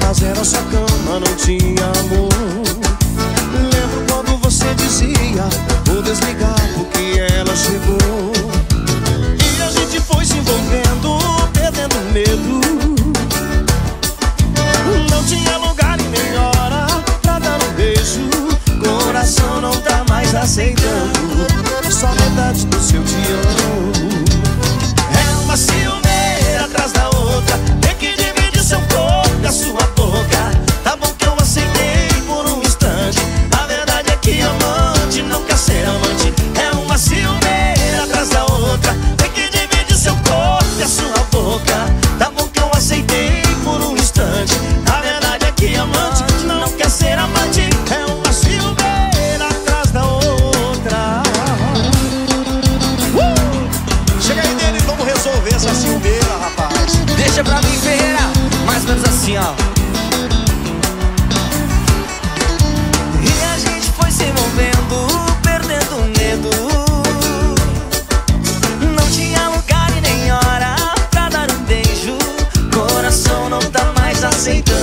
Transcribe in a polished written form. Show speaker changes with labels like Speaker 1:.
Speaker 1: Mas era só cama, não tinha amor. Lembro quando você dizia: vou desligar porque ela chegou. E a gente foi se envolvendo, perdendo medo. Não tinha lugar e nem hora pra dar um beijo. Coração não tá mais aceitando só metade do seu te amo. É uma ciumeira atrás da outra, tem que dividir seu corpo e a sua boca. Tá bom que eu aceitei por um instante, a verdade é que amante não quer ser amante. É uma ciumeira atrás da outra, tem que dividir seu corpo e a sua boca. Tá bom que eu aceitei por um instante, a verdade é que amante não quer ser amante. É uma ciumeira atrás da outra. Chega aí dele, vamos resolver essa ciumeira, rapaz.
Speaker 2: Deixa pra mim, Ferreira, mais ou menos assim, ó. E a gente foi se envolvendo, perdendo medo. Não tinha lugar e nem hora pra dar um beijo. Coração não tá mais aceitando